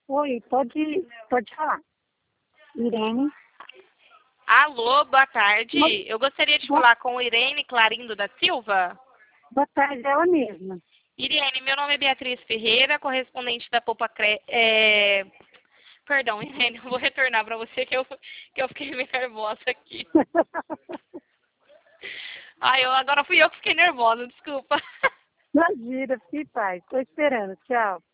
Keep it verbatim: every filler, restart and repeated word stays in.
Oi, pode, pode falar. Irene. Alô, boa tarde. Boa, Eu gostaria de boa, falar com Irene Clarindo da Silva. boa tarde, ela mesma. Irene, meu nome é Beatriz Ferreira, correspondente da Poupa Cre... É... Perdão, Irene, eu vou retornar para você que eu, que eu fiquei meio nervosa aqui. Ai, eu, agora fui eu que fiquei nervosa, desculpa. Imagina, fique em paz. Estou esperando. Tchau.